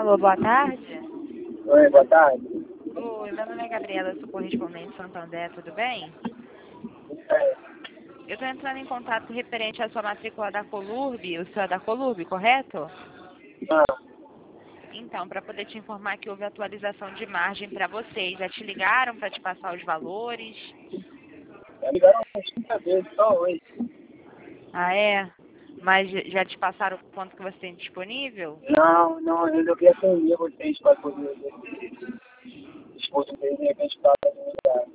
Alô, boa tarde. Oi, boa tarde. Oi, meu nome é Gabriela, sou correspondente Santander, tudo bem? É, Eu estou entrando em contato referente à sua matrícula da Colurb, o senhor é da Colurb, correto? ah, Então, para poder te informar que houve atualização de margem para vocês, já te ligaram para te passar os valores? já ligaram umas 30 vezes, só hoje. Ah, é? Mas já te passaram o quanto que você tem disponível? Não, eu resolvi atender vocês para poder disposto de repente para me ligar.